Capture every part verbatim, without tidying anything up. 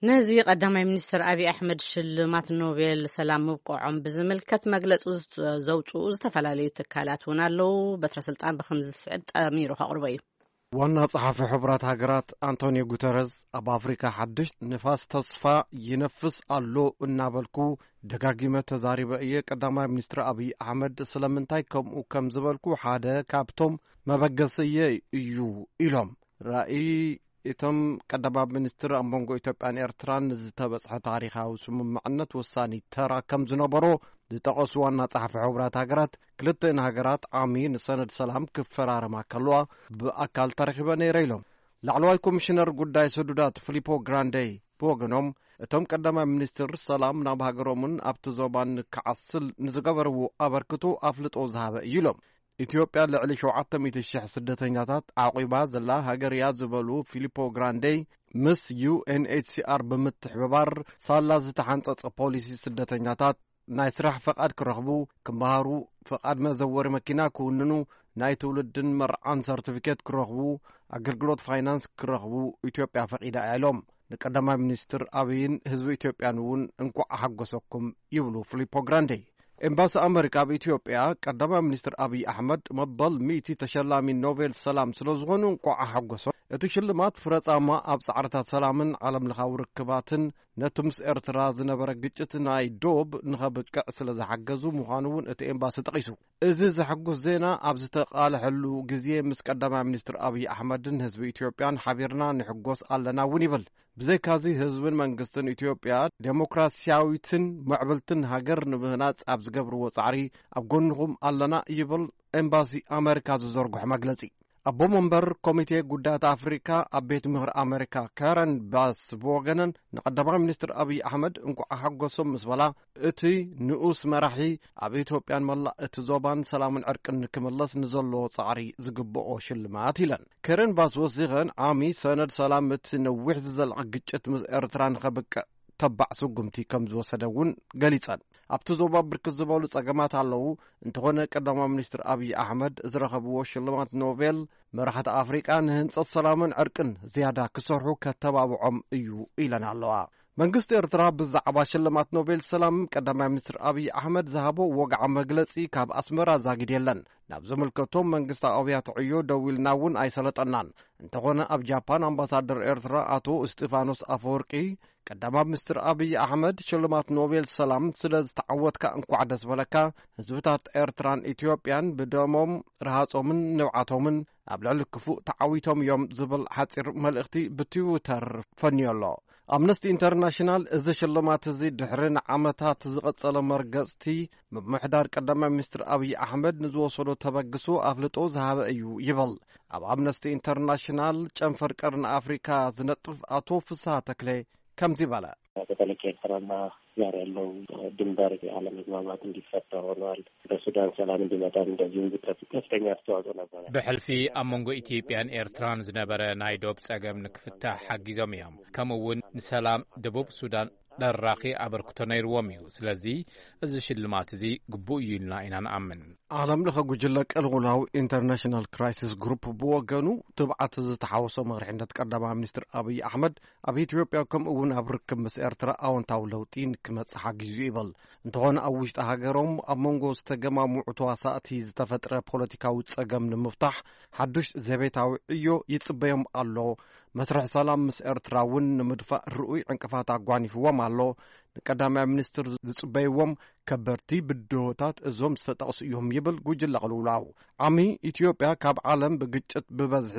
نزي قدامي منستر أبي أحمد شلمات نوبل سلام مبقوعهم بزملكت مجلس زوجو استفعلوا تكالاتنا له بترسلتان بخمس سعد أميرو هقربي وانا صحافي حبرات هاجرات أنطونيو غوتيريز أب أفريقيا حدش نفاس تصفى ينفس اللو النابلكو دقاقيمة تزاريبا إيه قدامي منستر أبي أحمد سلامنتاي كم وكم زبالكو حادة كابتوم مبقسية إيو إلهم رأي إتم قدامي منستر أمبونغو إتوبيان إرتران زتبصح تاريخها وسمم معنت وصاني ترى كم زنبرو زتقص وانا صحافي حبرات هاجرات كلتين هاجرات عامين سند سلام كفرار ما كلوا بأكال ترخيبا نيريلهم لعلواي كوميشنر قداي سدودات فيليبو غراندي بوغنوم اتم قدامي منستر سلام ناب هاجرومن ابتزوبان كعسل نزقبرو أبركتو أفلطو زهابا يلوم إثيوبيا لعلي شوعة ميت الشح سدتيناتات عقيبا زلا هاجر يازبلو فيليبو غراندي مس يو ان اتش سي ار بمتحبار صالا زتحانصص بوليسي سدتيناتات ناي سراح فقاد كرخبو كمبارو فقاد مزور مكينا كوننو ناي تولدن مرعان سيرتيفيكيت كرخبو اغلغلوت فاينانس كرخبو إثيوبيا فقيدا علوم نقدما منستر أبين حزب إثيوبيا نون انكو حقوسكم يبلو فيليبو غراندي امباس أمريكا بإثيوبيا قدما منستر أبي أحمد مبل ميتي تشلامي نوبل سلام سلوزغونو انكو حقوسو اتشلمات فرصاما اب صعرታት ሰላምን ዓለም ለኻው ርክባትን ነትምስ ኤርትራ ዝነበረ ግጭት ናይ ዶብ ንኸብቅዕ ስለ ዝሓገዙ ምዃኑውን እቲ ኤምባሲ ጠቂሱ እዚ ዝሕጉስ ዜና ኣብ ዝተቃለሐሉ ግዜ ምስ ቀዳማይ ሚኒስትር አብይ አሕመድን ህዝቢ ኢትዮጵያን ሓቢርና ንሕጎስ ኣለና እውን ይብል ብዘይካዚ ህዝብን መንግስትን ኢትዮጵያ ዴሞክራሲያዊትን ምዕብልትን ሃገር ንምህናጽ ኣብ ዝገብርዎ ጻዕሪ ኣብ ጎንኹም ኣለና ይብል ኤምባሲ አሜሪካ ዝዘርግሖ መግለጺ أبو منبر كوميتي قدات أفريقيا أبيت مهر أمريكا كارن باس بوغنن نقدم منستر أبي أحمد انكو أحقوسم مسبلا اتي نؤوس مرحي أبي إثيوبيان ملا اتزوبان سلام عرقن كملس نزلو صعري زقبو شلمات لن كارن باس وزيغن عامي سند سلام متنوح زل عقجت مز إرتران خبك تبع سقمتي كم زوسدون قليصان أبتو زوبا بركز زبالو صقامات علو انتخونا قدما منستر أبي أحمد ازرخبو شلمات نوبل مرحة أفريقيا نهنس السلامن عرقن زيادة كسرحو كتبابعهم إيو إيلان علوها መንግስት ኤርትራ ብዛዕባ ሽልማት ኖቤል ሰላም ቀዳማይ ሚኒስትር አብይ አሕመድ ዝሃቦ ወግዓ መግለጺ ካብ አስመራ ዛጊድ የለን ናብ ዘመልከቶም መንግስት አብያት ዕዮ ደዊልና እውን አይሰለጠናን እንተኾነ ኣብ ጃፓን አምባሳደር ኤርትራ አቶ እስጢፋኖስ አፈወርቂ ቀዳማይ ሚኒስትር አብይ አሕመድ ሽልማት ኖቤል ሰላም ስለ ዝተዓወትካ እንኳዕ ደስ በለካ ህዝብታት ኤርትራን ኢትዮጵያን ብደሞም ረሃጾምን ንብዓቶምን ኣብ ልዕሊ ክፉእ ተዓዊቶም እዮም ዝብል ሓፂር መልእኽቲ ብትዊተር ፈንዮሎ أمنستي إنترناشنال إذا شلمات زي دحرين عامتات زقصل مرقصتي بمحضر قدامي مستر أبي أحمد نزو وصلو تبقسو أفلطو زهاب أيو يبل أب أمنستي إنترناشنال چنفر قرن أفريكا زنطف أطو فساتك لي كم زبالا በተለይ ኤርትራና ዛሬ ያለው ድንበር አለመግባባት እንዲፈታ ሆኗል። በሱዳን ሰላም እንዲመጣ እንደዚሁ ከፍተኛ አስተዋጽኦ ነበር። በሕልፊ አሞንጎ ኢትዮጵያን ኤርትራን ዝነበረ ናይ ዶብ ጸገም ንክፍታሕ ሓጊዞም እዮም። ከምኡውን ንሰላም ደቡብ ሱዳን ደራኺ አበርክቶ ነይርዎም እዩ። ስለዚ እዚ ሽልማት እዚ ግቡእ እዩ ኢልና ኢና ንኣምን። ዓለም ለኸ ጉጅለ ቀልውላው ኢንተርናሽናል ክራይሲስ ግሩፕ ብወገኑ ትብዓት ዝተሓወሶ መሪሕነት ቀዳማይ ሚኒስትር አብይ አሕመድ ኣብ ኢትዮጵያ ከምኡውን ኣብ ርክብ ምስ ኤርትራ ኣወንታዊ ለውጢ ንክመጽእ ሓጊዙ ይብል እንተኾነ ኣብ ውሽጢ ሃገሮም ኣብ መንጎ ዝተገማምዑ ተዋሳእቲ ዝተፈጥረ ፖለቲካዊ ጸገም ንምፍታሕ ሓዱሽ ዘቤታዊ ዕዮ ይጽበዮም ኣሎ መስርሕ ሰላም ምስ ኤርትራ እውን ንምድፋእ ርኡይ ዕንቅፋት ኣጓኒፍዎም ኣሎ ቀዳማይ ሚኒስትር ዝጽበይዎም ከበርቲ ብድሆታት እዞም ዝተጠቕሱ እዮም ይብል ጉጅለ ቀልውላው ዓሚ ኢትዮጵያ ካብ ዓለም ብግጭት ብበዝሒ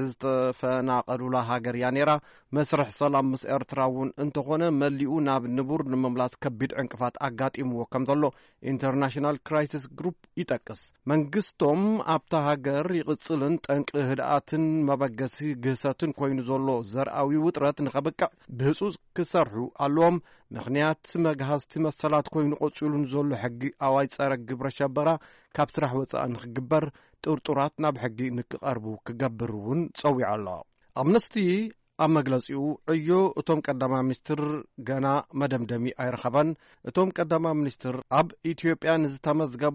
ዝተፈናቀሉላ ሃገር እያ ነይራ መስርሕ ሰላም ምስ ኤርትራ እውን እንተኾነ መሊኡ ናብ ንቡር ንምምላስ ከቢድ ዕንቅፋት ኣጋጢምዎ ከም ዘሎ ኢንተርናሽናል ክራይሲስ ግሩፕ ይጠቅስ መንግስቶም ኣብታ ሃገር ይቕጽልን ጠንቂ ህድኣትን መበገሲ ግህሰትን ኮይኑ ዘሎ ዘርአዊ ውጥረት ንኸብቅዕ ብህጹጽ ክሰርሑ ኣለዎም ምኽንያት መግሃዝቲ መሰላት ኮይኑ ቆጽሉን ዘሎ ሕጊ ኣዋጅ ጸረ ግብረ ሸበራ ካብ ስራሕ ወጻእ ንኽግበር ጥርጡራት ናብ ሕጊ ንክቐርቡ ክገብር እውን ጸዊዑ ኣሎ ኣምነስቲ ኣብ መግለጺኡ ዕዮ እቶም ቀዳማይ ሚኒስትር ገና መደምደሚ ኣይረኸበን እቶም ቀዳማይ ሚኒስትር ኣብ ኢትዮጵያ ንዝተመዝገቡ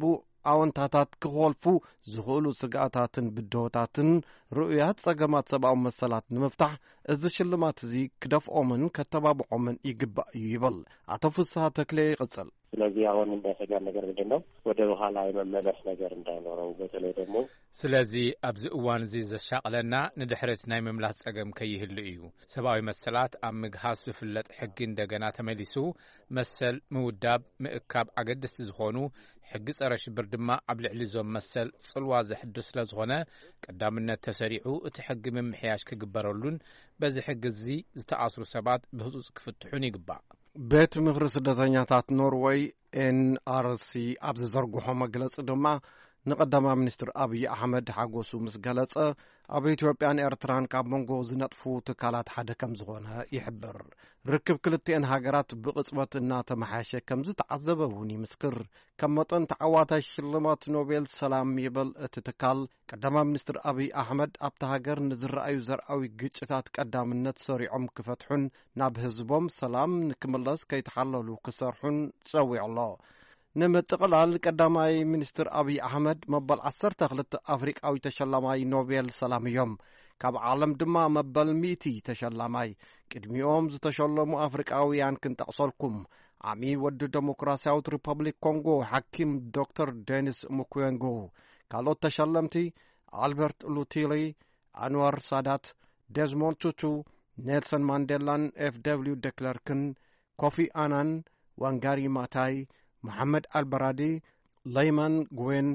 ኣወንታታት ክኾልፉ ዝኽእሉ ስጋኣታትን ብድሆታትን ርኡያት ጸገማት ሰብኣዊ መሰላት ንምፍታሕ እዚ ሽልማት እዚ ክደፍኦምን ከተባብዖምን ይግባእ እዩ ይብል ኣቶ ፍስሐ ተክሌ ይቕጽል። ስለዚህ አሁን እንደሰጋን ነገር ምንድነው ወደ በኋላ የመመለስ ነገር እንዳይኖረው በተለይ ደግሞ ስለዚህ ኣብዚ እዋን እዚ ዘሻቅለና ንድሕረት ናይ ምምላስ ጸገም ከይህሉ እዩ ሰብኣዊ መሰላት ኣብ ምግሃስ ዝፍለጥ ሕጊ እንደገና ተመሊሱ መሰል ምውዳብ ምእካብ ኣገደስቲ ዝኾኑ ሕጊ ጸረ ሽብር ድማ ኣብ ልዕሊ ዞም መሰል ጽልዋ ዘሕድስ ስለ ዝኾነ ቀዳምነት ተሰሪዑ እቲ ሕጊ ምምሕያሽ ክግበረሉን በዚ ሕጊ እዚ ዝተኣስሩ ሰባት ብህጹጽ ክፍትሑን ይግባእ። ቤት ምክሪ ስደተኛታት ኖርዌይ ኤንአርሲ ኣብ ዝዘርግሖ መግለጺ ድማ ንቀዳማ ሚኒስትር አብይ አሕመድ ሓጎሱ ምስ ገለጸ ኣብ ኢትዮጵያን ኤርትራን ካብ መንጎ ዝነጥፉ ትካላት ሓደ ከም ዝኾነ ይሕብር። ርክብ ክልቲአን ሃገራት ብቕጽበት እናተመሓየሸ ከም ዝተዓዘበ እውን ይምስክር። ከም መጠን ተዓዋታይ ሽልማት ኖቤል ሰላም ይብል እቲ ትካል ቀዳማ ሚኒስትር አብይ አሕመድ ኣብቲ ሃገር ንዝረአዩ ዘርአዊ ግጭታት ቀዳምነት ሰሪዖም ክፈትሑን ናብ ህዝቦም ሰላም ንክምለስ ከይተሓለሉ ክሰርሑን ጸዊዑ ኣሎ። ንምጥቕላል ቀዳማይ ሚኒስትር አብይ አሕመድ መበል ዓሰርተ ክልተ አፍሪቃዊ ተሸላማይ ኖቤል ሰላም እዮም። ካብ ዓለም ድማ መበል ሚእቲ ተሸላማይ ቅድሚኦም ዝተሸለሙ አፍሪቃውያን ክንጠቕሰልኩም ዓሚ ወዲ ዴሞክራሲያዊት ሪፐብሊክ ኮንጎ ሓኪም ዶክተር ዴኒስ ሙክዌንጎ፣ ካልኦት ተሸለምቲ አልበርት ሉቲሊ፣ አንዋር ሳዳት፣ ዴዝሞንድ ቱቱ፣ ኔልሰን ማንዴላን፣ ኤፍ ደብልዩ ደክለርክን፣ ኮፊ አናን፣ ዋንጋሪ ማታይ፣ محمد البرادي، ليمان غوين